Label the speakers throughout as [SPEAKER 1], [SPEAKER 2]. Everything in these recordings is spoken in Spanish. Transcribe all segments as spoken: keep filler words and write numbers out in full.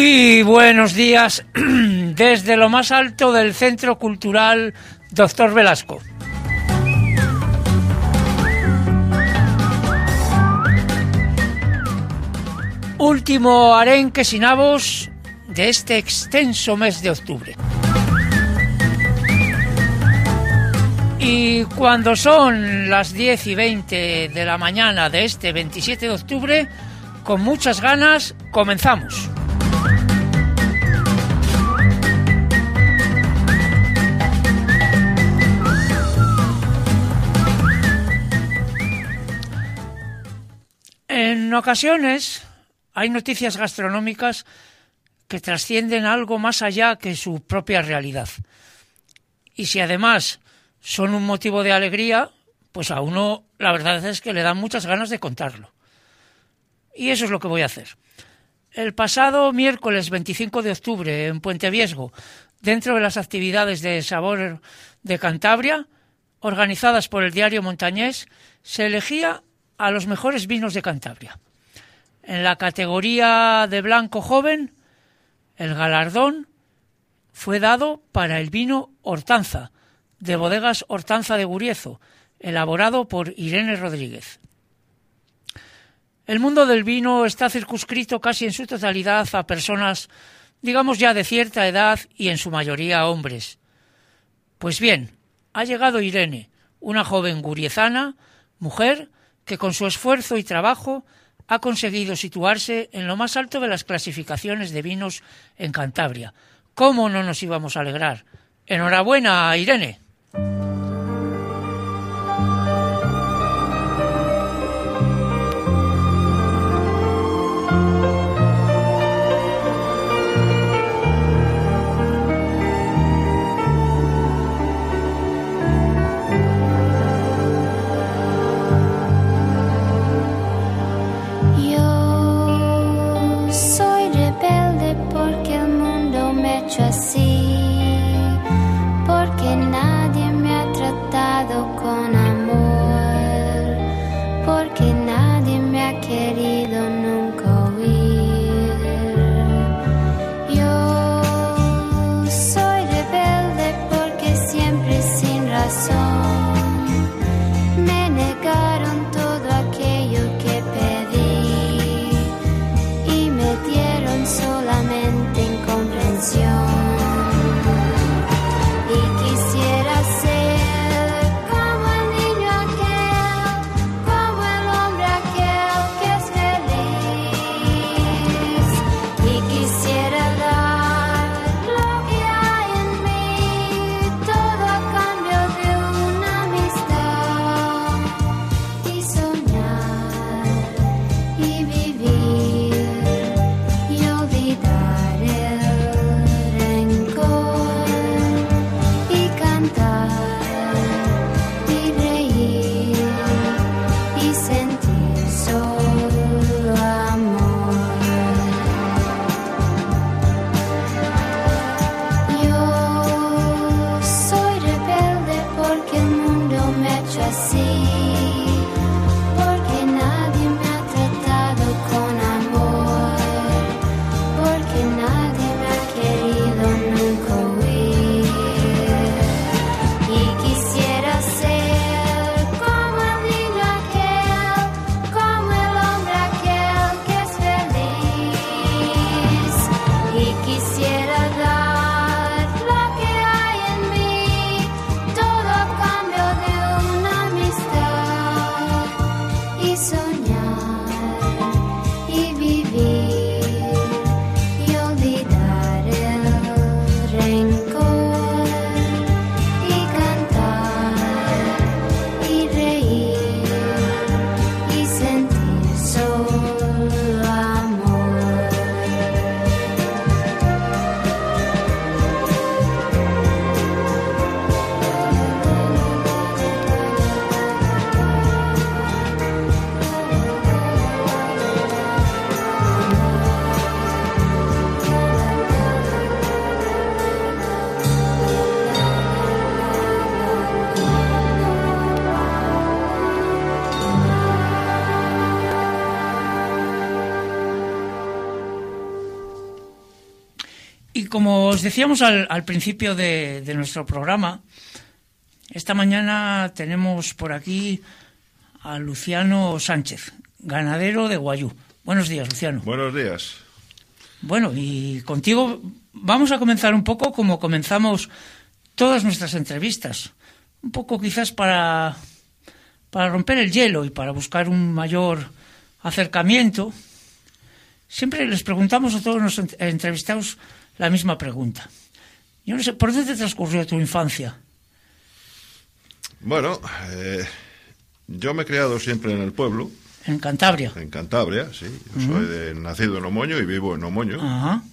[SPEAKER 1] Muy buenos días desde lo más alto del Centro Cultural Doctor Velasco. Último arenque sin avos de este extenso mes de octubre. Y cuando son las diez y veinte de la mañana de este veintisiete de octubre, con muchas ganas, comenzamos. En ocasiones hay noticias gastronómicas que trascienden algo más allá que su propia realidad. Y si además son un motivo de alegría, pues a uno la verdad es que le dan muchas ganas de contarlo. Y eso es lo que voy a hacer. El pasado miércoles veinticinco de octubre en Puente Viesgo, dentro de las actividades de Sabor de Cantabria, organizadas por el diario Montañés, se elegía a los mejores vinos de Cantabria. En la categoría de blanco joven, el galardón fue dado para el vino Hortanza, de Bodegas Hortanza de Guriezo, elaborado por Irene Rodríguez. El mundo del vino está circunscrito casi en su totalidad a personas, digamos ya de cierta edad y en su mayoría hombres. Pues bien, ha llegado Irene, una joven guriezana, mujer, que con su esfuerzo y trabajo ha conseguido situarse en lo más alto de las clasificaciones de vinos en Cantabria. ¿Cómo no nos íbamos a alegrar? Enhorabuena, Irene.
[SPEAKER 2] Todo a cambio de
[SPEAKER 1] como os decíamos al, al principio de, de nuestro programa, esta mañana tenemos por aquí a Luciano Sánchez, ganadero de Guayú. Buenos días, Luciano.
[SPEAKER 2] Buenos días.
[SPEAKER 1] Bueno, y contigo vamos a comenzar un poco como comenzamos todas nuestras entrevistas. Un poco quizás para, para romper el hielo y para buscar un mayor acercamiento. Siempre les preguntamos a todos los entrevistados la misma pregunta. Yo no sé, ¿por dónde transcurrió tu infancia?
[SPEAKER 2] Bueno, eh, yo me he criado siempre en el pueblo.
[SPEAKER 1] ¿En Cantabria?
[SPEAKER 2] En Cantabria, sí. Yo
[SPEAKER 1] Uh-huh.
[SPEAKER 2] soy de, nacido en Omoño y vivo en Omoño.
[SPEAKER 1] Ajá.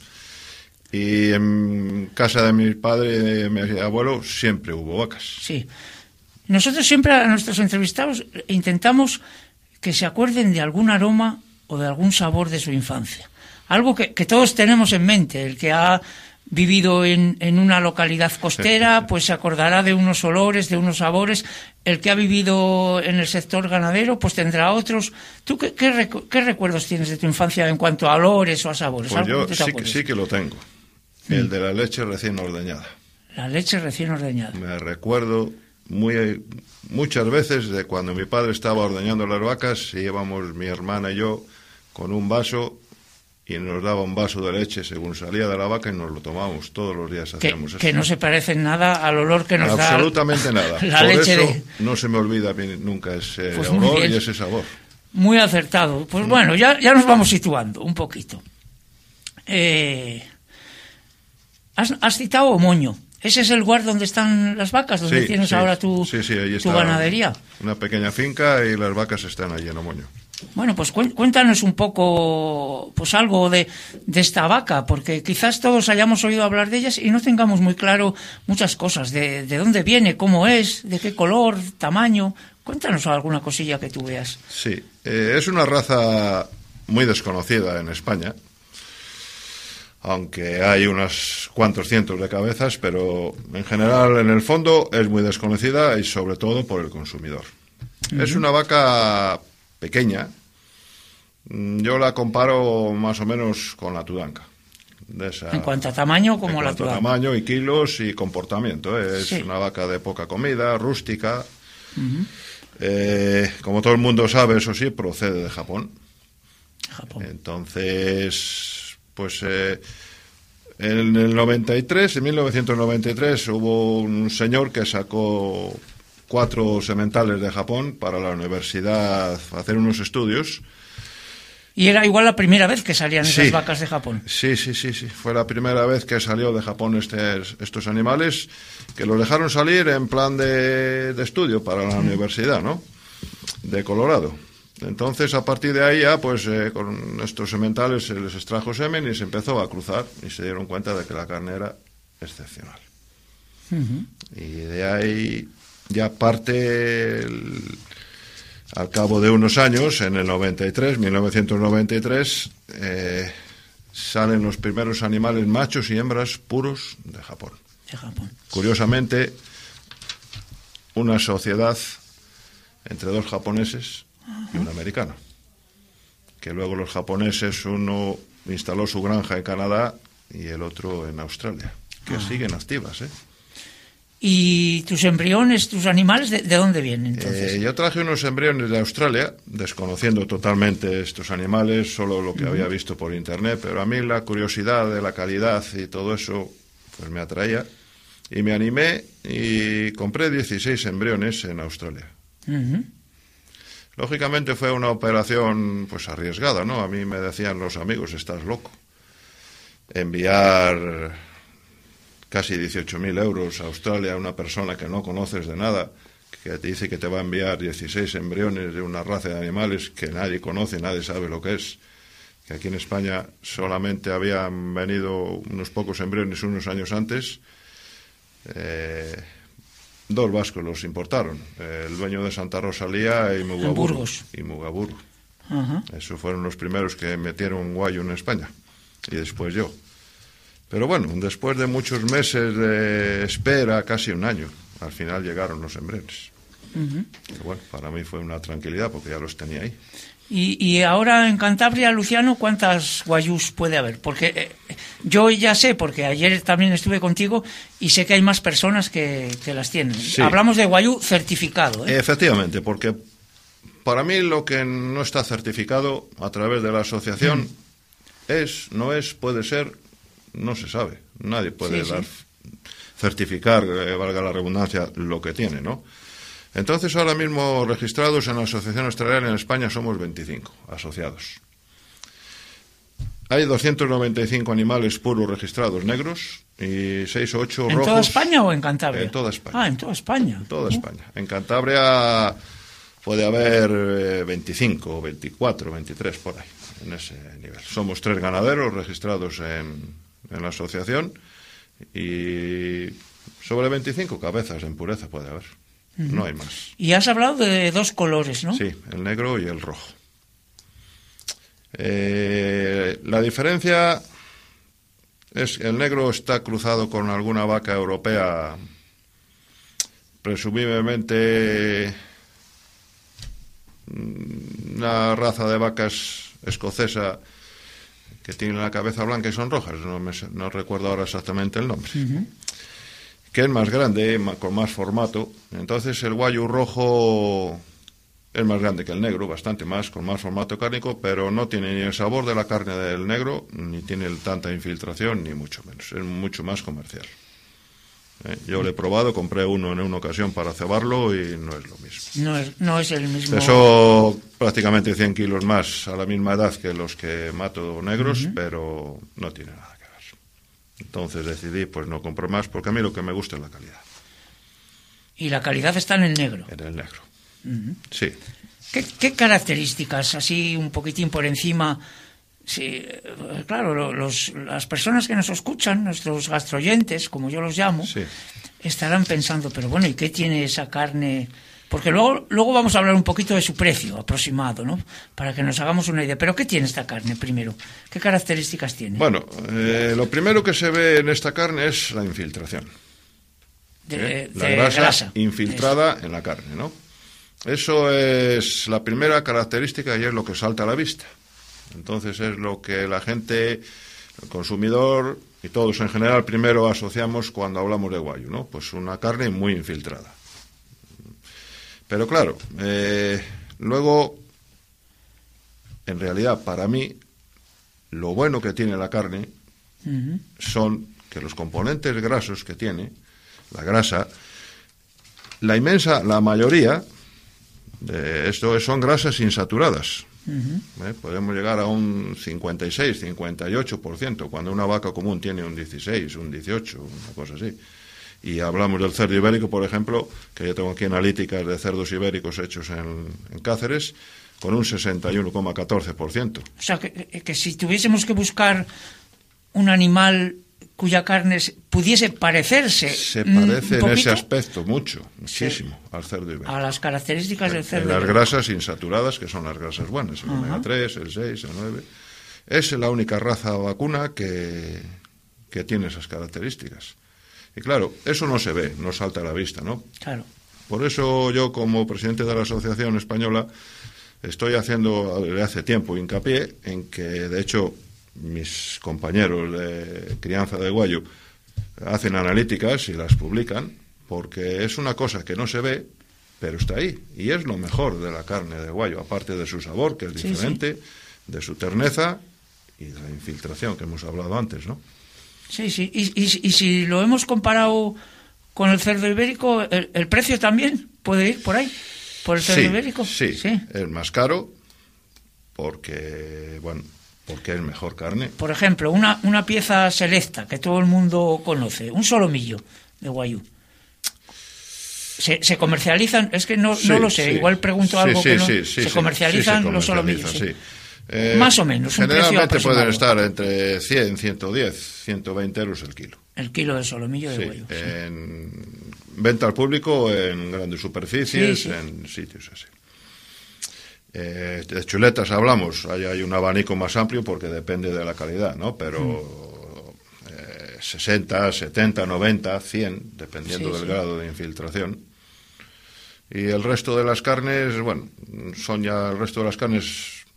[SPEAKER 2] Y en casa de mi padre y de mi abuelo siempre hubo vacas.
[SPEAKER 1] Sí. Nosotros siempre a nuestros entrevistados intentamos que se acuerden de algún aroma o de algún sabor de su infancia. Algo que, que todos tenemos en mente. El que ha vivido en, en una localidad costera, pues se acordará de unos olores, de unos sabores. El que ha vivido en el sector ganadero, pues tendrá otros. ¿Tú qué, qué, recu- qué recuerdos tienes de tu infancia en cuanto a olores o a sabores?
[SPEAKER 2] Pues
[SPEAKER 1] ¿Algo
[SPEAKER 2] yo
[SPEAKER 1] que te
[SPEAKER 2] sí, que-
[SPEAKER 1] acuerdes?
[SPEAKER 2] sí que lo tengo. El de la leche recién ordeñada.
[SPEAKER 1] La leche recién ordeñada.
[SPEAKER 2] Me recuerdo muy muchas veces de cuando mi padre estaba ordeñando las vacas y íbamos mi hermana y yo con un vaso y nos daba un vaso de leche según salía de la vaca y nos lo tomábamos todos los días.
[SPEAKER 1] Que,
[SPEAKER 2] Hacíamos
[SPEAKER 1] que
[SPEAKER 2] eso.
[SPEAKER 1] no se parece en nada al olor que nos da
[SPEAKER 2] Absolutamente nada.
[SPEAKER 1] la
[SPEAKER 2] Por
[SPEAKER 1] leche
[SPEAKER 2] eso
[SPEAKER 1] de...
[SPEAKER 2] no se me olvida bien nunca ese
[SPEAKER 1] Pues muy
[SPEAKER 2] olor
[SPEAKER 1] bien.
[SPEAKER 2] y ese sabor.
[SPEAKER 1] Muy acertado. Pues bueno, ya, ya nos vamos situando un poquito. Eh, has, has citado Omoño. ¿Ese es el lugar donde están las vacas? ¿Donde
[SPEAKER 2] Sí,
[SPEAKER 1] tienes
[SPEAKER 2] sí,
[SPEAKER 1] ahora tu,
[SPEAKER 2] sí, sí, ahí
[SPEAKER 1] tu
[SPEAKER 2] está
[SPEAKER 1] ganadería?
[SPEAKER 2] Una pequeña finca y las vacas están allí en Omoño.
[SPEAKER 1] Bueno, pues cuen- cuéntanos un poco, pues algo de, de esta vaca, porque quizás todos hayamos oído hablar de ellas y no tengamos muy claro muchas cosas, de, de dónde viene, cómo es, de qué color, tamaño. Cuéntanos alguna cosilla que tú veas.
[SPEAKER 2] Sí, eh, es una raza muy desconocida en España, aunque hay unos cuantos cientos de cabezas, pero en general, en el fondo, es muy desconocida y sobre todo por el consumidor. Uh-huh. Es una vaca pequeña. Yo la comparo más o menos con la tudanca. De esa,
[SPEAKER 1] en cuanto a tamaño, como
[SPEAKER 2] en
[SPEAKER 1] la
[SPEAKER 2] cuanto a
[SPEAKER 1] tudanca.
[SPEAKER 2] tamaño y kilos y comportamiento. ¿eh? Es
[SPEAKER 1] Sí.
[SPEAKER 2] una vaca de poca comida, rústica.
[SPEAKER 1] Uh-huh.
[SPEAKER 2] Eh, como todo el mundo sabe, eso sí, procede de Japón.
[SPEAKER 1] Japón.
[SPEAKER 2] Entonces, pues eh, en el noventa y tres, en mil novecientos noventa y tres, hubo un señor que sacó cuatro sementales de Japón para la universidad a hacer unos estudios.
[SPEAKER 1] Y era igual la primera vez que salían esas
[SPEAKER 2] Sí.
[SPEAKER 1] vacas de Japón.
[SPEAKER 2] Sí, sí, sí, sí. Fue la primera vez que salió de Japón este, estos animales, que los dejaron salir en plan de, de estudio para la universidad, ¿no? De Colorado. Entonces, a partir de ahí ya, pues, eh, con estos sementales se les extrajo semen y se empezó a cruzar y se dieron cuenta de que la carne era excepcional.
[SPEAKER 1] Uh-huh.
[SPEAKER 2] Y de ahí ya parte, el, al cabo de unos años, en el noventa y tres, mil novecientos noventa y tres, eh, salen los primeros animales machos y hembras puros de Japón.
[SPEAKER 1] De Japón.
[SPEAKER 2] Curiosamente, una sociedad entre dos japoneses y un americano. Que luego los japoneses, uno instaló su granja en Canadá y el otro en Australia, que ah. siguen activas, ¿eh?
[SPEAKER 1] ¿Y tus embriones, tus animales, de, de dónde vienen entonces?
[SPEAKER 2] Eh, yo traje unos embriones de Australia, desconociendo totalmente estos animales, solo lo que uh-huh. había visto por internet, pero a mí la curiosidad de la calidad y todo eso, pues me atraía. Y me animé y compré dieciséis embriones en Australia.
[SPEAKER 1] Uh-huh.
[SPEAKER 2] Lógicamente fue una operación pues arriesgada, ¿no? A mí me decían los amigos, estás loco. Enviar casi dieciocho mil euros a Australia a una persona que no conoces de nada, que te dice que te va a enviar dieciséis embriones de una raza de animales que nadie conoce, nadie sabe lo que es. Que aquí en España solamente habían venido unos pocos embriones unos años antes. Eh, dos vascos los importaron, el dueño de Santa Rosalía y Mugaburu. Y Mugaburu. Uh-huh. Esos fueron los primeros que metieron guayo en España. Y después yo. Pero bueno, después de muchos meses de espera, casi un año, al final llegaron los embriones. Uh-huh. Pero bueno, para mí fue una tranquilidad porque ya los tenía ahí.
[SPEAKER 1] Y, y ahora en Cantabria, Luciano, ¿cuántas guayús puede haber? Porque eh, yo ya sé, porque ayer también estuve contigo y sé que hay más personas que, que las tienen. Sí. Hablamos de guayú certificado, ¿eh?
[SPEAKER 2] Efectivamente, porque para mí lo que no está certificado a través de la asociación mm. es, no es, puede ser, no se sabe. Nadie puede sí, dar, sí. certificar, eh, valga la redundancia, lo que tiene, ¿no? Entonces, ahora mismo registrados en la Asociación Australiana en España somos veinticinco asociados. Hay doscientos noventa y cinco animales puros registrados negros y seis o ocho rojos.
[SPEAKER 1] ¿En toda España o en Cantabria?
[SPEAKER 2] En toda España.
[SPEAKER 1] Ah, en toda España.
[SPEAKER 2] En toda uh. España. En Cantabria puede haber eh, veinticinco, veinticuatro, veintitrés por ahí, en ese nivel. Somos tres ganaderos registrados en, en la asociación y sobre veinticinco cabezas en pureza puede haber. No hay más.
[SPEAKER 1] Y has hablado de dos colores, ¿no?
[SPEAKER 2] Sí, el negro y el rojo. Eh, la diferencia es que el negro está cruzado con alguna vaca europea, presumiblemente una raza de vacas escocesa que tiene la cabeza blanca y son rojas. No, me, no recuerdo ahora exactamente el nombre. Uh-huh. Que es más grande, con más formato. Entonces el guayu rojo es más grande que el negro, bastante más, con más formato cárnico, pero no tiene ni el sabor de la carne del negro, ni tiene tanta infiltración, ni mucho menos. Es mucho más comercial. ¿Eh? Yo lo he probado, compré uno en una ocasión para cebarlo y no es lo mismo.
[SPEAKER 1] No es, no es el mismo.
[SPEAKER 2] Pesó prácticamente cien kilos más a la misma edad que los que mato negros, uh-huh. pero no tiene nada. Entonces decidí pues no comprar más porque a mí lo que me gusta es la calidad.
[SPEAKER 1] ¿Y la calidad está en el negro?
[SPEAKER 2] En el negro,
[SPEAKER 1] uh-huh.
[SPEAKER 2] sí.
[SPEAKER 1] ¿Qué, ¿Qué características, así un poquitín por encima? Sí, claro, los, las personas que nos escuchan, nuestros gastroyentes, como yo los llamo,
[SPEAKER 2] sí.
[SPEAKER 1] estarán pensando, pero bueno, ¿y qué tiene esa carne? Porque luego, luego vamos a hablar un poquito de su precio aproximado, ¿no? Para que nos hagamos una idea. ¿Pero qué tiene esta carne primero? ¿Qué características tiene?
[SPEAKER 2] Bueno, eh, lo primero que se ve en esta carne es la infiltración.
[SPEAKER 1] De,
[SPEAKER 2] ¿Eh? La
[SPEAKER 1] de
[SPEAKER 2] grasa,
[SPEAKER 1] grasa
[SPEAKER 2] infiltrada
[SPEAKER 1] Eso.
[SPEAKER 2] en la carne, ¿no? Eso es la primera característica y es lo que salta a la vista. Entonces es lo que la gente, el consumidor y todos en general primero asociamos cuando hablamos de guayu, ¿no? Pues una carne muy infiltrada. Pero claro, eh, luego, en realidad, para mí, lo bueno que tiene la carne uh-huh. son que los componentes grasos que tiene, la grasa, la inmensa, la mayoría de esto son grasas insaturadas. Uh-huh. ¿Eh? Podemos llegar a un cincuenta y seis, cincuenta y ocho por ciento, cuando una vaca común tiene un dieciséis, un dieciocho, una cosa así. Y hablamos del cerdo ibérico, por ejemplo, que yo tengo aquí analíticas de cerdos ibéricos hechos en, en Cáceres, con un sesenta y uno coma catorce por ciento.
[SPEAKER 1] O sea, que, que si tuviésemos que buscar un animal cuya carne pudiese parecerse...
[SPEAKER 2] Se parece en ese aspecto mucho, muchísimo, sí, al cerdo ibérico.
[SPEAKER 1] A las características del cerdo
[SPEAKER 2] en las
[SPEAKER 1] ibérico.
[SPEAKER 2] grasas insaturadas, que son las grasas buenas, el uh-huh. omega tres, el seis, el nueve. Es la única raza vacuna que, que tiene esas características. Y claro, eso no se ve, no salta a la vista, ¿no?
[SPEAKER 1] Claro.
[SPEAKER 2] Por eso yo, como presidente de la Asociación Española, estoy haciendo desde hace tiempo hincapié en que, de hecho, mis compañeros de crianza de guayu hacen analíticas y las publican, porque es una cosa que no se ve, pero está ahí. Y es lo mejor de la carne de guayu, aparte de su sabor, que es diferente, sí, sí. de su terneza y de la infiltración que hemos hablado antes, ¿no?
[SPEAKER 1] Sí, sí. Y, y, y si lo hemos comparado con el cerdo ibérico, ¿el, el precio también puede ir por ahí? ¿Por el cerdo
[SPEAKER 2] sí,
[SPEAKER 1] ibérico?
[SPEAKER 2] Sí, sí, es más caro porque, bueno, porque es mejor carne.
[SPEAKER 1] Por ejemplo, una, una pieza selecta que todo el mundo conoce, un solomillo de guayú. ¿Se, se comercializan? Es que no, sí, no lo sé, sí. Igual pregunto
[SPEAKER 2] sí,
[SPEAKER 1] algo
[SPEAKER 2] sí,
[SPEAKER 1] que no...
[SPEAKER 2] Sí, sí,
[SPEAKER 1] ¿Se comercializan
[SPEAKER 2] sí, se
[SPEAKER 1] los solomillos?
[SPEAKER 2] Sí.
[SPEAKER 1] Sí. Eh, Más o menos, un
[SPEAKER 2] generalmente pueden estar entre cien, ciento diez, ciento veinte euros el kilo.
[SPEAKER 1] El kilo de solomillo de
[SPEAKER 2] sí,
[SPEAKER 1] guayú. Sí.
[SPEAKER 2] En venta al público, en grandes superficies, sí, sí. en sitios así. Eh, de chuletas hablamos, hay, hay un abanico más amplio porque depende de la calidad, ¿no? Pero mm. eh, sesenta, setenta, noventa, cien, dependiendo sí, del sí. grado de infiltración. Y el resto de las carnes, bueno, son ya el resto de las carnes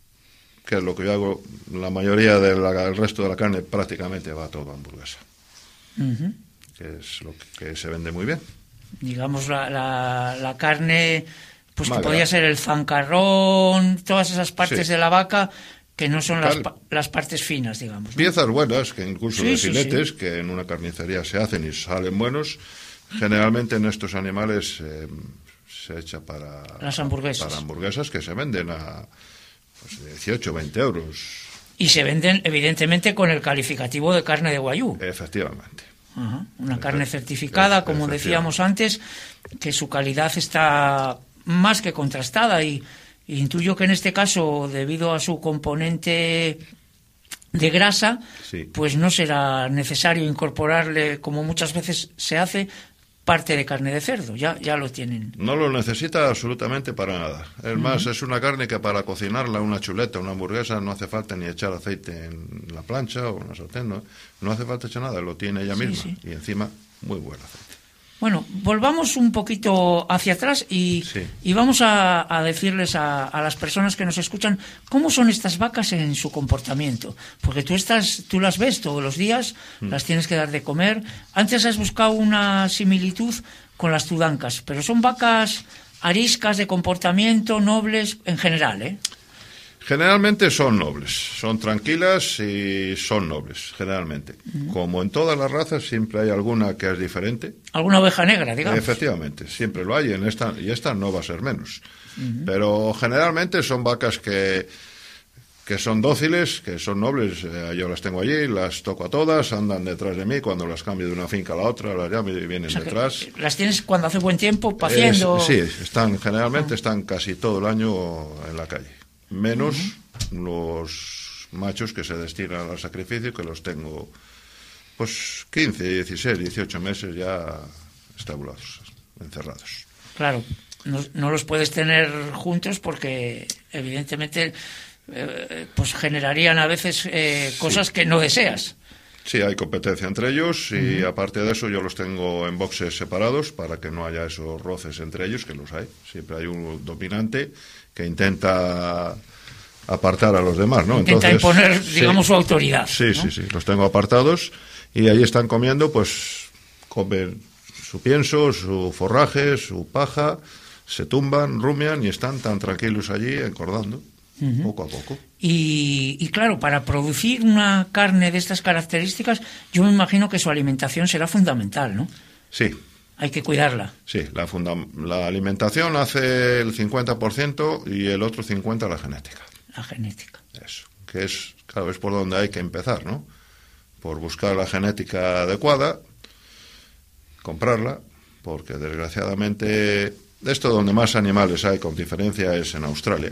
[SPEAKER 2] que es lo que yo hago, la mayoría del resto de la carne prácticamente va todo a hamburguesa. Uh-huh. Que es lo que, que se vende muy bien.
[SPEAKER 1] Digamos, la, la, la carne, pues
[SPEAKER 2] Magra.
[SPEAKER 1] Que podría ser el zancarrón, todas esas partes sí. de la vaca, que no son las, las partes finas, digamos, ¿no?
[SPEAKER 2] Piezas buenas, que incluso
[SPEAKER 1] sí,
[SPEAKER 2] de
[SPEAKER 1] sí,
[SPEAKER 2] filetes,
[SPEAKER 1] sí.
[SPEAKER 2] que en una carnicería se hacen y salen buenos. Generalmente en estos animales eh, se echa para
[SPEAKER 1] las hamburguesas.
[SPEAKER 2] Para hamburguesas que se venden a pues, dieciocho, veinte euros.
[SPEAKER 1] Y se venden, evidentemente, con el calificativo de carne de Wagyu.
[SPEAKER 2] Efectivamente.
[SPEAKER 1] Ajá. Una carne certificada, como decíamos antes, que su calidad está más que contrastada y, y intuyo que en este caso, debido a su componente de grasa,
[SPEAKER 2] sí.
[SPEAKER 1] pues no será necesario incorporarle, como muchas veces se hace, parte de carne de cerdo, ya, ya lo tienen.
[SPEAKER 2] No lo necesita absolutamente para nada. Es uh-huh. más, es una carne que para cocinarla, una chuleta, una hamburguesa, no hace falta ni echar aceite en la plancha o en la sartén, no, no hace falta echar nada, lo tiene ella
[SPEAKER 1] sí,
[SPEAKER 2] misma.
[SPEAKER 1] Sí.
[SPEAKER 2] Y encima, muy buen aceite.
[SPEAKER 1] Bueno, volvamos un poquito hacia atrás y,
[SPEAKER 2] sí.
[SPEAKER 1] y vamos a, a decirles a, a las personas que nos escuchan cómo son estas vacas en su comportamiento. Porque tú estás, tú las ves todos los días, mm. las tienes que dar de comer. Antes has buscado una similitud con las tudancas, pero son vacas ariscas de comportamiento, nobles en general, ¿eh?
[SPEAKER 2] Generalmente son nobles, son tranquilas y son nobles, generalmente. Uh-huh. Como en todas las razas, siempre hay alguna que es diferente.
[SPEAKER 1] ¿Alguna oveja negra, digamos?
[SPEAKER 2] Efectivamente, siempre lo hay, en esta, y esta no va a ser menos. Uh-huh. Pero generalmente son vacas que, que son dóciles, que son nobles. Eh, yo las tengo allí, las toco a todas, andan detrás de mí, cuando las cambio de una finca a la otra, las llamo y vienen o sea, detrás.
[SPEAKER 1] ¿Las tienes cuando hace buen tiempo, paciendo?
[SPEAKER 2] Es, sí, están, generalmente uh-huh. están casi todo el año en la calle. Menos uh-huh. los machos que se destinan al sacrificio, que los tengo pues quince, dieciséis, dieciocho meses ya estabulados, encerrados.
[SPEAKER 1] Claro, no, no los puedes tener juntos porque evidentemente eh, pues generarían a veces eh, cosas sí. que no deseas.
[SPEAKER 2] Sí, hay competencia entre ellos y uh-huh. aparte de eso yo los tengo en boxes separados para que no haya esos roces entre ellos, que los hay. Siempre hay un dominante que intenta apartar a los demás, ¿no?
[SPEAKER 1] Intenta
[SPEAKER 2] Entonces,
[SPEAKER 1] imponer, digamos,
[SPEAKER 2] sí,
[SPEAKER 1] su autoridad.
[SPEAKER 2] Sí,
[SPEAKER 1] ¿no?
[SPEAKER 2] sí, sí, los tengo apartados y ahí están comiendo, pues, comen su pienso, su forraje, su paja, se tumban, rumian y están tan tranquilos allí engordando, uh-huh. poco a poco.
[SPEAKER 1] Y, y claro, para producir una carne de estas características, yo me imagino que su alimentación será fundamental, ¿no?
[SPEAKER 2] Sí.
[SPEAKER 1] Hay que cuidarla.
[SPEAKER 2] Sí, la, funda- la alimentación hace el cincuenta por ciento y el otro cincuenta por ciento la genética.
[SPEAKER 1] La genética.
[SPEAKER 2] Eso, que es, claro, es por donde hay que empezar, ¿no? Por buscar la genética adecuada, comprarla, porque desgraciadamente esto donde más animales hay, con diferencia, es en Australia.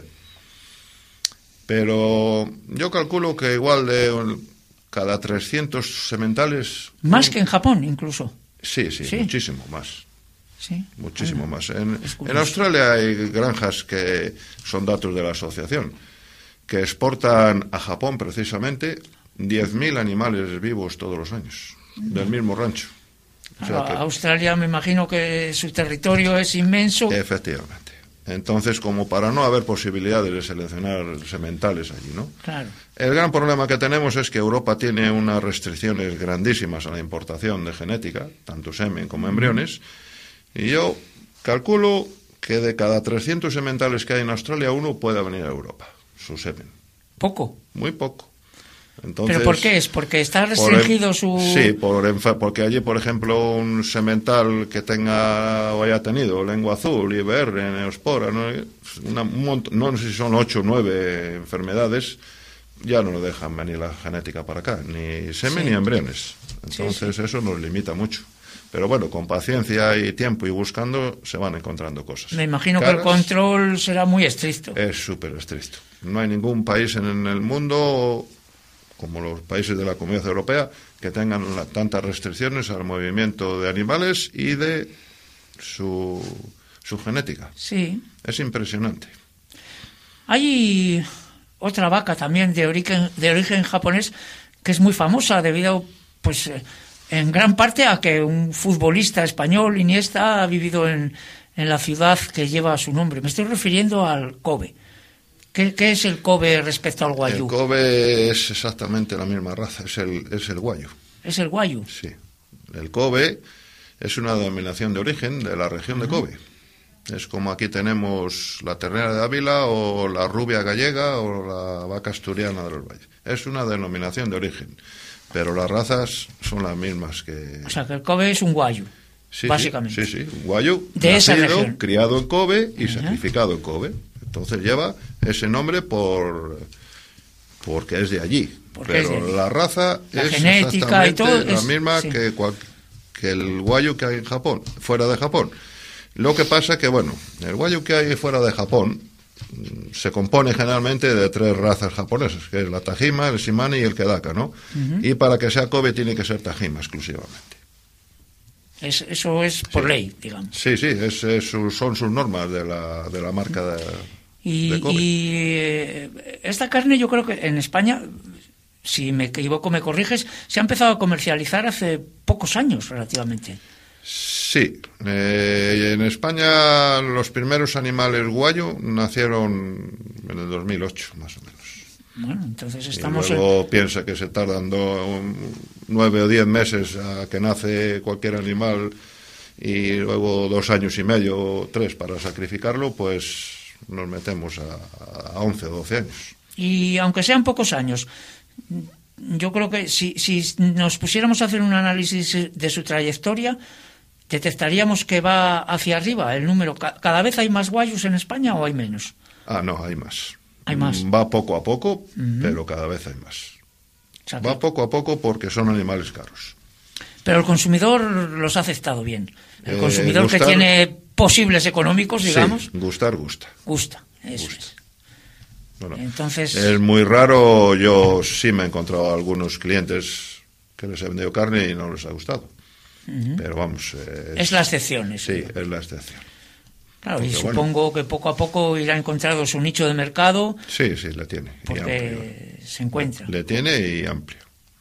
[SPEAKER 2] Pero yo calculo que igual de cada trescientos sementales...
[SPEAKER 1] Más un... que en Japón, incluso.
[SPEAKER 2] Sí, sí, sí, muchísimo más.
[SPEAKER 1] Sí.
[SPEAKER 2] Muchísimo
[SPEAKER 1] ah,
[SPEAKER 2] más. En, en Australia hay granjas que son datos de la asociación, que exportan a Japón precisamente diez mil animales vivos todos los años, del mismo rancho.
[SPEAKER 1] O sea que, Australia, me imagino que su territorio es inmenso.
[SPEAKER 2] Efectivamente. Entonces, como para no haber posibilidades de seleccionar sementales allí, ¿no?
[SPEAKER 1] Claro.
[SPEAKER 2] El gran problema que tenemos es que Europa tiene unas restricciones grandísimas a la importación de genética, tanto semen como embriones, y yo calculo que de cada trescientos sementales que hay en Australia, uno puede venir a Europa, su semen.
[SPEAKER 1] ¿Poco?
[SPEAKER 2] Muy poco. Entonces,
[SPEAKER 1] ¿pero por qué es? ¿Porque está restringido
[SPEAKER 2] por,
[SPEAKER 1] su...?
[SPEAKER 2] Sí, por, porque allí, por ejemplo, un semental que tenga o haya tenido lengua azul, I B R, neospora, ¿no? Una, un montón, no sé si son ocho o nueve enfermedades, ya no lo dejan venir la genética para acá, ni semen sí. ni embriones. Entonces sí, sí. eso nos limita mucho. Pero bueno, con paciencia y tiempo y buscando, se van encontrando cosas.
[SPEAKER 1] Me imagino
[SPEAKER 2] Caras,
[SPEAKER 1] que el control será muy estricto.
[SPEAKER 2] Es súper estricto. No hay ningún país en el mundo, como los países de la Comunidad Europea, que tengan la, tantas restricciones al movimiento de animales y de su, su genética.
[SPEAKER 1] Sí.
[SPEAKER 2] Es impresionante.
[SPEAKER 1] Hay otra vaca también de origen, de origen japonés que es muy famosa debido, pues, en gran parte a que un futbolista español, Iniesta, ha vivido en, en la ciudad que lleva su nombre. Me estoy refiriendo al Kobe. ¿Qué, qué es el Kobe respecto al Wagyu?
[SPEAKER 2] El Kobe es exactamente la misma raza, es el, es el Wagyu.
[SPEAKER 1] ¿Es el Wagyu?
[SPEAKER 2] Sí. El Kobe es una denominación de origen de la región uh-huh. de Kobe. Es como aquí tenemos la ternera de Ávila o la rubia gallega o la vaca asturiana de los valles. Es una denominación de origen, pero las razas son las mismas que...
[SPEAKER 1] O sea, que el Kobe es un Wagyu,
[SPEAKER 2] sí,
[SPEAKER 1] básicamente.
[SPEAKER 2] Sí, sí, un Wagyu
[SPEAKER 1] de esa
[SPEAKER 2] nacido,
[SPEAKER 1] región.
[SPEAKER 2] criado en Kobe y uh-huh. sacrificado en Kobe. Entonces lleva ese nombre por porque es de allí. Porque pero de allí. La raza
[SPEAKER 1] la
[SPEAKER 2] es
[SPEAKER 1] genética y todo
[SPEAKER 2] la
[SPEAKER 1] es,
[SPEAKER 2] misma
[SPEAKER 1] sí.
[SPEAKER 2] que, que el Wagyu que hay en Japón, fuera de Japón. Lo que pasa que, bueno, el Wagyu que hay fuera de Japón se compone generalmente de tres razas japonesas, que es la Tajima, el Shimane y el Kedaka, ¿no? Uh-huh. Y para que sea Kobe tiene que ser Tajima exclusivamente.
[SPEAKER 1] Es, eso es por sí. ley, digamos.
[SPEAKER 2] Sí, sí, es, es, son sus normas de la, de la marca de,
[SPEAKER 1] y,
[SPEAKER 2] de Kobe.
[SPEAKER 1] Y eh, esta carne yo creo que en España, si me equivoco me corriges, se ha empezado a comercializar hace pocos años relativamente.
[SPEAKER 2] Sí, eh, en España los primeros animales Wagyu nacieron en el dos mil ocho, más o menos.
[SPEAKER 1] Bueno, entonces estamos...
[SPEAKER 2] Y luego
[SPEAKER 1] en...
[SPEAKER 2] piensa que se tardan do, un, nueve o diez meses a que nace cualquier animal y luego dos años y medio o tres para sacrificarlo, pues nos metemos a, a once o doce años.
[SPEAKER 1] Y aunque sean pocos años, yo creo que si, si nos pusiéramos a hacer un análisis de su trayectoria, detectaríamos que va hacia arriba el número. ¿Cada vez hay más Wagyus en España o hay menos?
[SPEAKER 2] Ah, no, hay más.
[SPEAKER 1] Hay más.
[SPEAKER 2] Va poco a poco, uh-huh. pero cada vez hay más. O sea, va que... poco a poco porque son animales caros.
[SPEAKER 1] Pero el consumidor los ha aceptado bien. El
[SPEAKER 2] eh,
[SPEAKER 1] consumidor
[SPEAKER 2] gustar,
[SPEAKER 1] que tiene posibles económicos, digamos.
[SPEAKER 2] Sí, gustar, gusta.
[SPEAKER 1] Gusta, eso
[SPEAKER 2] gusta.
[SPEAKER 1] es.
[SPEAKER 2] Bueno,
[SPEAKER 1] entonces...
[SPEAKER 2] es muy raro, yo sí me he encontrado a algunos clientes que les he vendido carne y no les ha gustado. Uh-huh. Pero vamos... Eh,
[SPEAKER 1] es, es la excepción. Eso.
[SPEAKER 2] Sí, es la excepción.
[SPEAKER 1] Claro, porque, y
[SPEAKER 2] bueno,
[SPEAKER 1] supongo que poco a poco irá encontrando su nicho de mercado.
[SPEAKER 2] Sí, sí, le tiene.
[SPEAKER 1] Porque se encuentra.
[SPEAKER 2] Le tiene y amplio.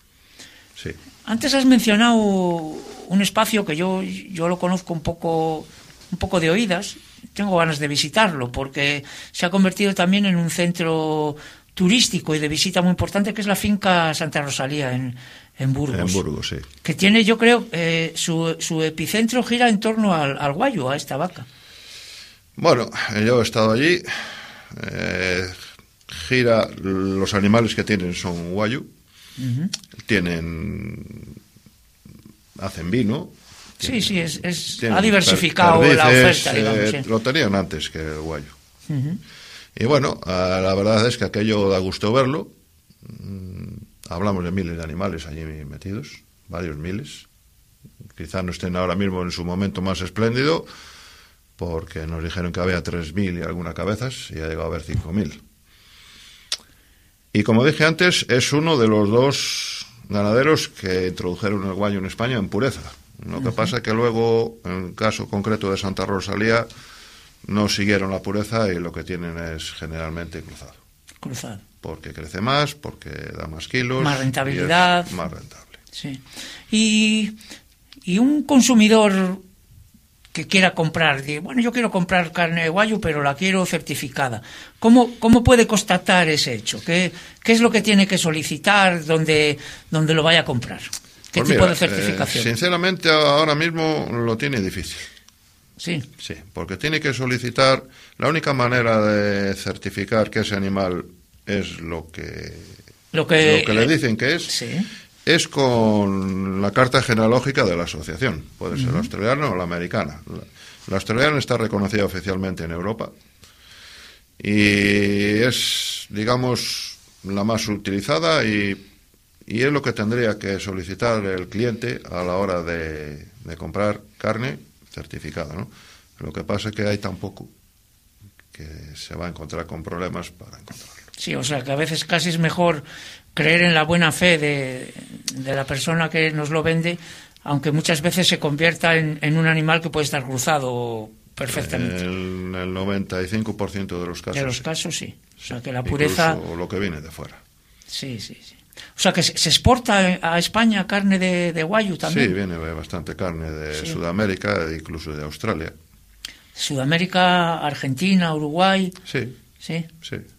[SPEAKER 2] Sí.
[SPEAKER 1] Antes has mencionado un espacio que yo, yo lo conozco un poco, un poco de oídas. Tengo ganas de visitarlo porque se ha convertido también en un centro turístico y de visita muy importante, que es la finca Santa Rosalía en, en Burgos.
[SPEAKER 2] En Burgos, sí.
[SPEAKER 1] Que tiene, yo creo, eh, su, su epicentro gira en torno al, al Wagyu, a esta vaca.
[SPEAKER 2] Bueno, yo he estado allí. Eh, gira, los animales que tienen son Wagyu. Uh-huh. Tienen, hacen vino.
[SPEAKER 1] Tienen, sí, sí, es, es ha diversificado perdices, la oferta, digamos.
[SPEAKER 2] Eh,
[SPEAKER 1] sí.
[SPEAKER 2] Lo tenían antes que el Wagyu.
[SPEAKER 1] Uh-huh.
[SPEAKER 2] Y bueno, la verdad es que aquello da gusto verlo. Hablamos de miles de animales allí metidos, varios miles. Quizá no estén ahora mismo en su momento más espléndido, porque nos dijeron que había tres mil y algunas cabezas, y ha llegado a haber cinco mil. Y como dije antes, es uno de los dos ganaderos que introdujeron el Wagyu en España en pureza. Lo que uh-huh. pasa es que luego, en el caso concreto de Santa Rosalía, no siguieron la pureza y lo que tienen es generalmente cruzado.
[SPEAKER 1] Cruzado.
[SPEAKER 2] Porque crece más, porque da más kilos.
[SPEAKER 1] Más rentabilidad.
[SPEAKER 2] Y es más rentable.
[SPEAKER 1] Sí. Y, y un consumidor que quiera comprar, dice, bueno, yo quiero comprar carne de Wagyu, pero la quiero certificada. ¿Cómo, cómo puede constatar ese hecho? ¿Qué, qué es lo que tiene que solicitar donde, donde lo vaya a comprar? ¿Qué
[SPEAKER 2] pues
[SPEAKER 1] tipo
[SPEAKER 2] mira,
[SPEAKER 1] de certificación?
[SPEAKER 2] Eh, sinceramente, ahora mismo lo tiene difícil.
[SPEAKER 1] Sí.
[SPEAKER 2] Sí, porque tiene que solicitar, la única manera de certificar que ese animal es lo que,
[SPEAKER 1] lo que,
[SPEAKER 2] lo que le dicen que es,
[SPEAKER 1] sí.
[SPEAKER 2] es con la carta genealógica de la asociación. Puede ser uh-huh. la australiana o la americana. La, la australiana está reconocida oficialmente en Europa y es, digamos, la más utilizada y, y es lo que tendría que solicitar el cliente a la hora de, de comprar carne certificada, ¿no? Lo que pasa es que hay tan poco que se va a encontrar con problemas para encontrarlo.
[SPEAKER 1] Sí, o sea que a veces casi es mejor creer en la buena fe de, de la persona que nos lo vende, aunque muchas veces se convierta en, en un animal que puede estar cruzado perfectamente.
[SPEAKER 2] En el noventa y cinco por ciento de los casos.
[SPEAKER 1] De los
[SPEAKER 2] sí.
[SPEAKER 1] casos sí. O sea que la pureza.
[SPEAKER 2] Incluso lo que viene de fuera.
[SPEAKER 1] Sí, sí, sí. O sea que se, se exporta a España carne de, de Wagyu también.
[SPEAKER 2] Sí, viene bastante carne de sí. Sudamérica e incluso de Australia.
[SPEAKER 1] Sudamérica, Argentina, Uruguay.
[SPEAKER 2] Sí.
[SPEAKER 1] Sí.
[SPEAKER 2] Sí.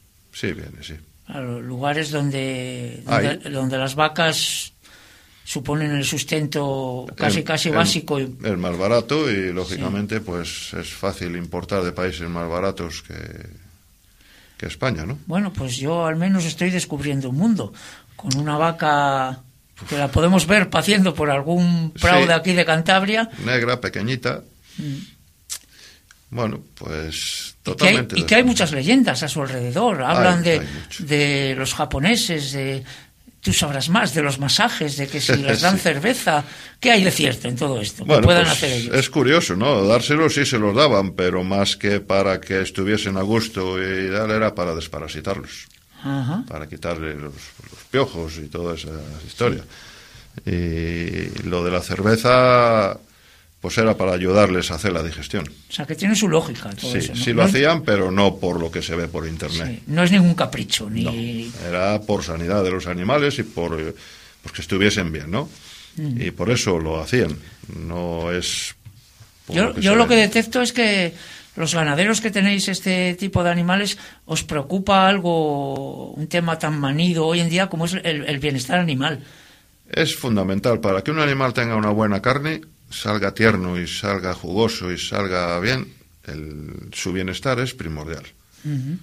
[SPEAKER 2] Sí, viene, sí.
[SPEAKER 1] Claro, lugares donde, donde, donde las vacas suponen el sustento casi
[SPEAKER 2] el,
[SPEAKER 1] casi
[SPEAKER 2] el,
[SPEAKER 1] básico. Y...
[SPEAKER 2] el más barato y, lógicamente, sí. pues es fácil importar de países más baratos que, que España, ¿no?
[SPEAKER 1] Bueno, pues yo al menos estoy descubriendo un mundo. Con una vaca que la podemos ver paciendo por algún prado sí, de aquí de Cantabria.
[SPEAKER 2] Negra, pequeñita. Mm. Bueno, pues totalmente.
[SPEAKER 1] Y que, hay, y que hay muchas leyendas a su alrededor. Hablan
[SPEAKER 2] hay,
[SPEAKER 1] de,
[SPEAKER 2] hay
[SPEAKER 1] de los japoneses, de... Tú sabrás más de los masajes, de que si les dan sí. cerveza, ¿qué hay de cierto en todo esto?
[SPEAKER 2] Bueno,
[SPEAKER 1] que puedan
[SPEAKER 2] pues
[SPEAKER 1] hacer ellos.
[SPEAKER 2] Es curioso, ¿no? Dárselos sí se los daban, pero más que para que estuviesen a gusto y tal, era para desparasitarlos.
[SPEAKER 1] Ajá.
[SPEAKER 2] Para quitarle los, los piojos y toda esa historia. Sí. Y lo de la cerveza, pues era para ayudarles a hacer la digestión.
[SPEAKER 1] O sea, que tiene su lógica todo
[SPEAKER 2] sí,
[SPEAKER 1] eso, ¿no?
[SPEAKER 2] Sí lo
[SPEAKER 1] no
[SPEAKER 2] hacían,
[SPEAKER 1] es...
[SPEAKER 2] pero no por lo que se ve por internet.
[SPEAKER 1] Sí, no es ningún capricho, ni...
[SPEAKER 2] No, era por sanidad de los animales y por, por que estuviesen bien, ¿no? Mm. Y por eso lo hacían, no es...
[SPEAKER 1] Yo,
[SPEAKER 2] lo que,
[SPEAKER 1] yo lo que detecto es que los ganaderos que tenéis este tipo de animales, os preocupa algo, un tema tan manido hoy en día como es el, el bienestar animal.
[SPEAKER 2] Es fundamental, para que un animal tenga una buena carne, salga tierno y salga jugoso y salga bien, el, su bienestar es primordial. Uh-huh.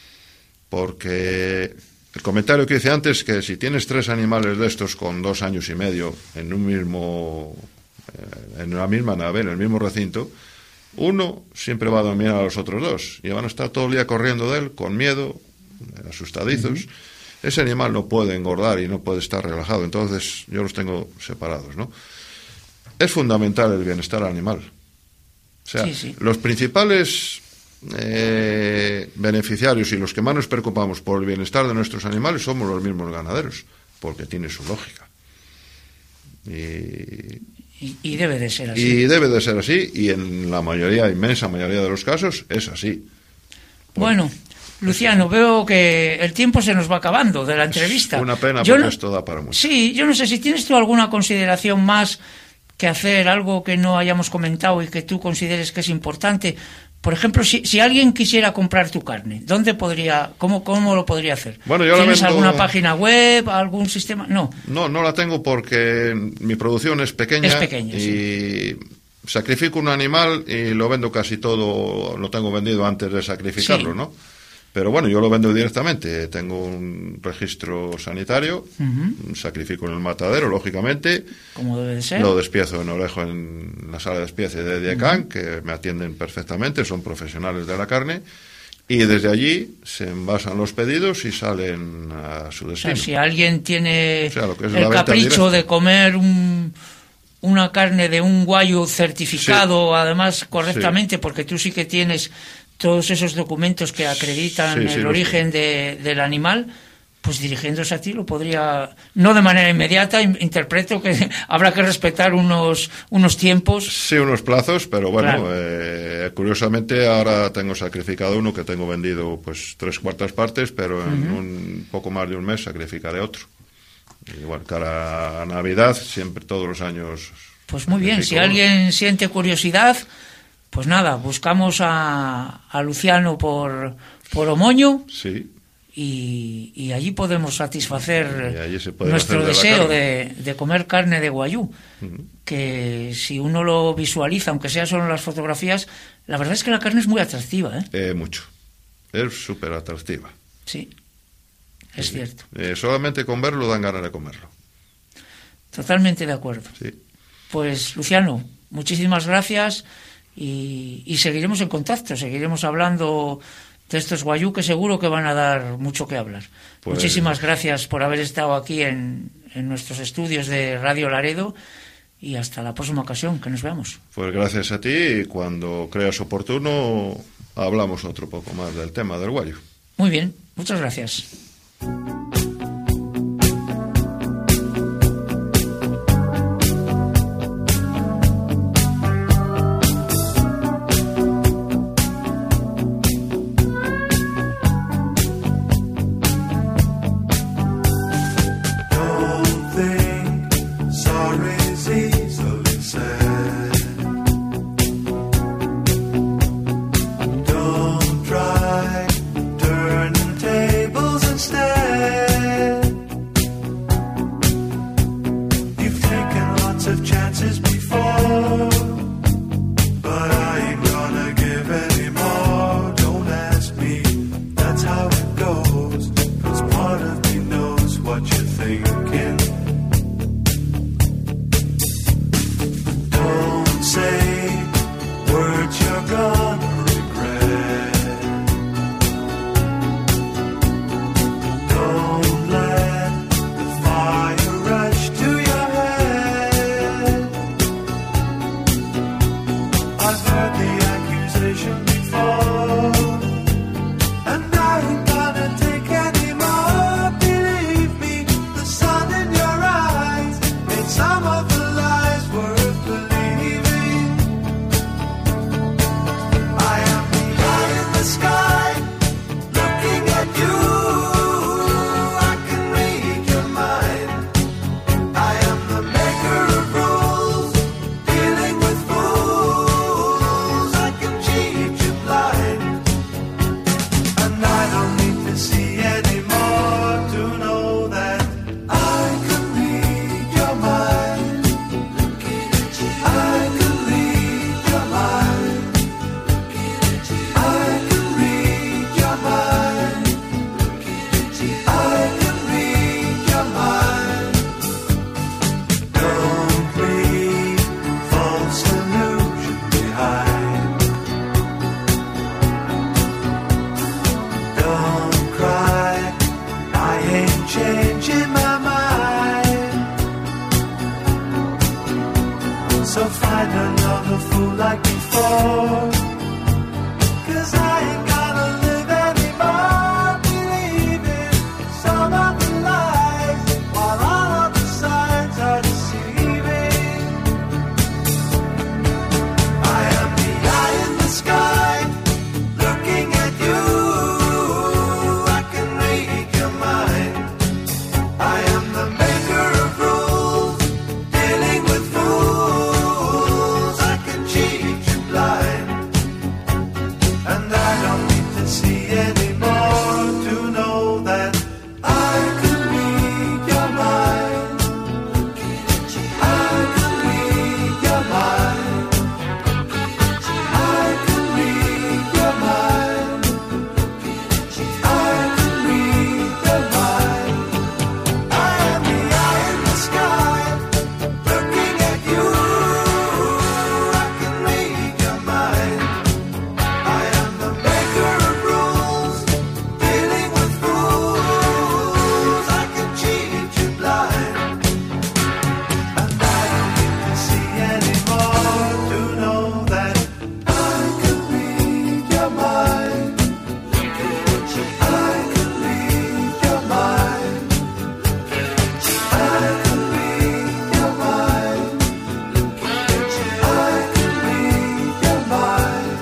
[SPEAKER 2] Porque el comentario que hice antes, que si tienes tres animales de estos con dos años y medio en un mismo, eh, en la misma nave, en el mismo recinto, uno siempre va a dominar a los otros dos y van a estar todo el día corriendo de él con miedo, asustadizos. Uh-huh. Ese animal no puede engordar y no puede estar relajado, entonces yo los tengo separados, ¿no? Es fundamental el bienestar animal. O sea,
[SPEAKER 1] sí, sí.
[SPEAKER 2] los principales eh, beneficiarios y los que más nos preocupamos por el bienestar de nuestros animales somos los mismos ganaderos, porque tiene su lógica. Y,
[SPEAKER 1] y, y debe de ser así.
[SPEAKER 2] Y debe de ser así, y en la mayoría, inmensa mayoría de los casos, es así.
[SPEAKER 1] Por... Bueno, Luciano, veo que el tiempo se nos va acabando de la entrevista.
[SPEAKER 2] Es una pena,
[SPEAKER 1] yo
[SPEAKER 2] porque
[SPEAKER 1] no...
[SPEAKER 2] esto da para mucho.
[SPEAKER 1] Sí, yo no sé si tienes tú alguna consideración más que hacer, algo que no hayamos comentado y que tú consideres que es importante. Por ejemplo, si, si alguien quisiera comprar tu carne, ¿dónde podría, cómo, cómo lo podría hacer?
[SPEAKER 2] Bueno, yo
[SPEAKER 1] ¿Tienes
[SPEAKER 2] vendo...
[SPEAKER 1] alguna página web, algún sistema? No.
[SPEAKER 2] No, no la tengo porque mi producción es pequeña.
[SPEAKER 1] Es pequeña,
[SPEAKER 2] y
[SPEAKER 1] sí.
[SPEAKER 2] Sacrifico un animal y lo vendo casi todo, lo tengo vendido antes de sacrificarlo, sí. ¿no? Pero bueno, yo lo vendo directamente. Tengo un registro sanitario, uh-huh. sacrifico en el matadero, lógicamente.
[SPEAKER 1] Como debe de ser.
[SPEAKER 2] Lo despiezo, lo dejo en la sala de despiece de Diecán, uh-huh. que me atienden perfectamente, son profesionales de la carne. Y desde allí se envasan los pedidos y salen a su destino.
[SPEAKER 1] O sea, si alguien tiene
[SPEAKER 2] o sea, lo que es
[SPEAKER 1] el capricho de comer un, una carne de un guayu certificado, sí. además correctamente, sí. porque tú sí que tienes todos esos documentos que acreditan sí, sí, el origen de, del animal, pues dirigiéndose a ti lo podría, no de manera inmediata, interpreto que habrá que respetar unos unos tiempos.
[SPEAKER 2] Sí, unos plazos, pero bueno,
[SPEAKER 1] claro.
[SPEAKER 2] eh, curiosamente ahora tengo sacrificado uno que tengo vendido pues tres cuartas partes, pero en uh-huh. un poco más de un mes sacrificaré otro. Igual cara a Navidad, siempre todos los años.
[SPEAKER 1] Pues muy bien, si uno. Alguien siente curiosidad, pues nada, buscamos a, a Luciano por, por Omoño.
[SPEAKER 2] Sí.
[SPEAKER 1] Y, y allí podemos satisfacer
[SPEAKER 2] puede
[SPEAKER 1] nuestro
[SPEAKER 2] de
[SPEAKER 1] deseo de, de comer carne de guayú.
[SPEAKER 2] Uh-huh.
[SPEAKER 1] Que si uno lo visualiza, aunque sea solo en las fotografías, la verdad es que la carne es muy atractiva, ¿eh?
[SPEAKER 2] Eh, mucho. Es súper atractiva.
[SPEAKER 1] Sí, es
[SPEAKER 2] sí.
[SPEAKER 1] cierto.
[SPEAKER 2] Eh, solamente con verlo dan ganas de comerlo.
[SPEAKER 1] Totalmente de acuerdo.
[SPEAKER 2] Sí.
[SPEAKER 1] Pues, Luciano, muchísimas gracias. Y, y seguiremos en contacto, seguiremos hablando de estos guayú que seguro que van a dar mucho que hablar. Pues, muchísimas gracias por haber estado aquí en, en nuestros estudios de Radio Laredo y hasta la próxima ocasión, que nos veamos.
[SPEAKER 2] Pues gracias a ti y cuando creas oportuno hablamos otro poco más del tema del guayú.
[SPEAKER 1] Muy bien, muchas gracias.
[SPEAKER 3] Table before. And I ain't gonna take any more. Believe me, the sun in your eyes made some of the lies worth believing. I am the eye in the sky, looking at you. I can read your mind. I am the maker of rules, dealing with fools. I can cheat you blind, and I don't need to see anymore to know that I can read your mind. I can read your mind. I can read your mind. I can read your mind. Don't leave false illusion behind. Don't cry, I ain't changing my mind. So find another fool like before, 'cause I ain't gonna live anymore believing some of the lies, while all of the signs are deceiving. I am the eye in the sky, looking at you. I can read your mind. I am the maker of rules, dealing with fools. I can cheat you blind, and I don't need to see anymore to know that I can read your mind. I can read your mind. I can read your mind. I can read your mind. I am the eye in the sky, looking at you. I can read your mind. I am the maker of rules, dealing with fools. I can cheat you blind, and I don't need to see anymore to know that I can read your mind. I can read your mind. I can read your mind. I can read your mind.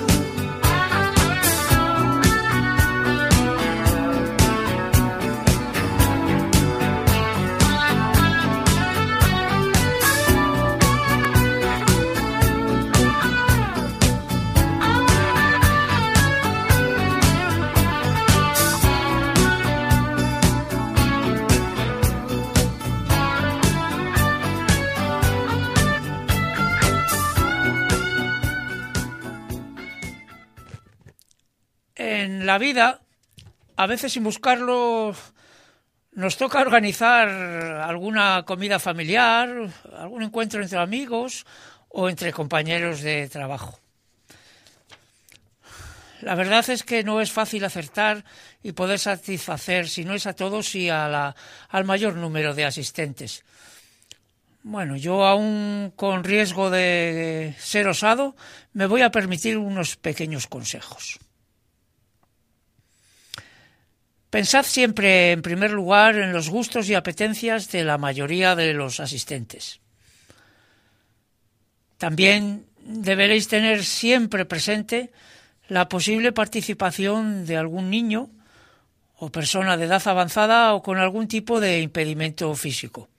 [SPEAKER 1] En la vida, a veces sin buscarlo, nos toca organizar alguna comida familiar, algún encuentro entre amigos o entre compañeros de trabajo. La verdad es que no es fácil acertar y poder satisfacer, si no es a todos, y a la, al mayor número de asistentes. Bueno, yo aún con riesgo de ser osado, me voy a permitir unos pequeños consejos. Pensad siempre, en primer lugar, en los gustos y apetencias de la mayoría de los asistentes. También deberéis tener siempre presente la posible participación de algún niño o persona de edad avanzada o con algún tipo de impedimento físico.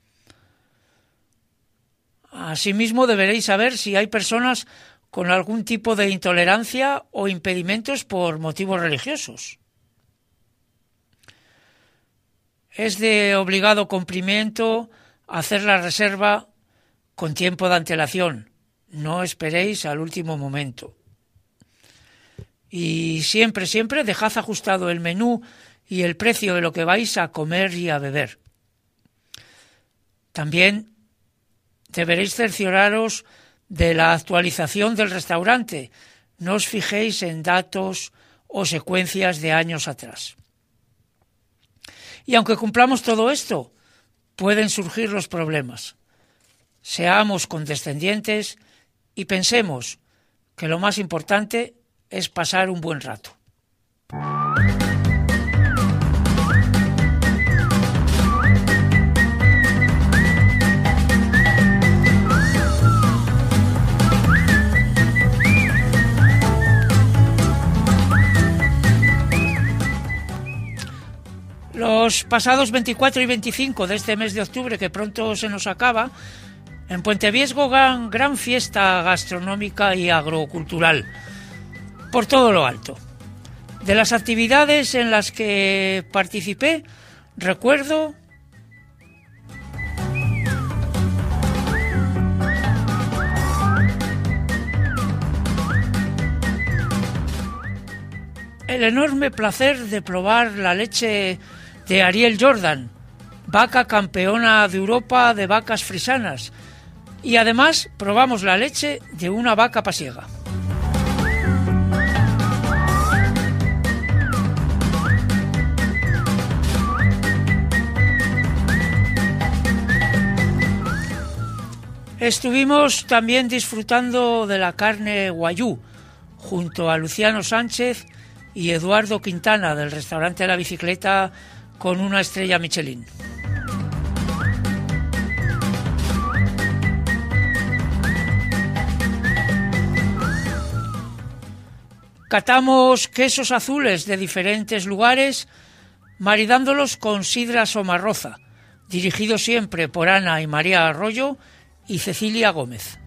[SPEAKER 1] Asimismo, deberéis saber si hay personas con algún tipo de intolerancia o impedimentos por motivos religiosos. Es de obligado cumplimiento hacer la reserva con tiempo de antelación. No esperéis al último momento. Y siempre, siempre dejad ajustado el menú y el precio de lo que vais a comer y a beber. También deberéis cercioraros de la actualización del restaurante. No os fijéis en datos o secuencias de años atrás. Y aunque cumplamos todo esto, pueden surgir los problemas. Seamos condescendientes y pensemos que lo más importante es pasar un buen rato. Los pasados veinticuatro y veinticinco de este mes de octubre, que pronto se nos acaba, en Puente Viesgo gran, gran fiesta gastronómica y agrocultural, por todo lo alto. De las actividades en las que participé, recuerdo el enorme placer de probar la leche de Ariel Jordan, vaca campeona de Europa de vacas frisanas, y además probamos la leche de una vaca pasiega. Estuvimos también disfrutando de la carne guayú junto a Luciano Sánchez y Eduardo Quintana del restaurante La Bicicleta con una estrella Michelin. Catamos quesos azules de diferentes lugares, maridándolos con sidra Somarroza, dirigido siempre por Ana y María Arroyo y Cecilia Gómez.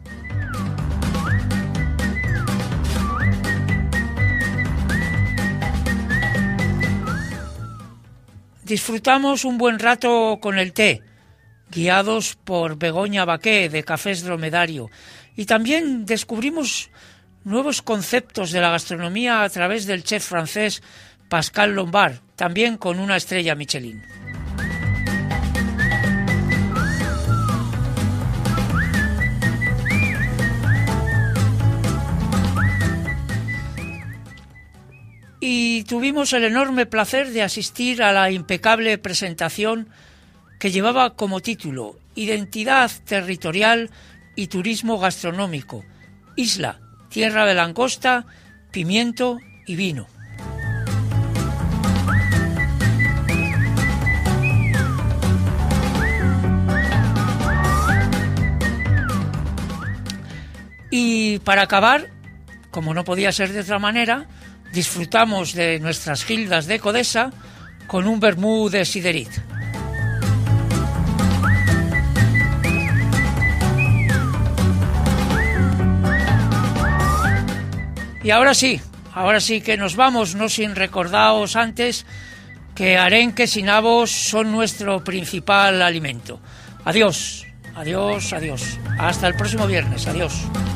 [SPEAKER 1] Disfrutamos un buen rato con el té, guiados por Begoña Baqué de Cafés Dromedario, y también descubrimos nuevos conceptos de la gastronomía a través del chef francés Pascal Lombard, también con una estrella Michelin. Y tuvimos el enorme placer de asistir a la impecable presentación que llevaba como título Identidad territorial y turismo gastronómico, Isla, tierra de langosta, pimiento y vino. Y para acabar, como no podía ser de otra manera, disfrutamos de nuestras gildas de Codesa con un vermú de Siderit. Y ahora sí, ahora sí que nos vamos, no sin recordaros antes que arenques y nabos son nuestro principal alimento. Adiós, adiós, adiós. Hasta el próximo viernes, adiós.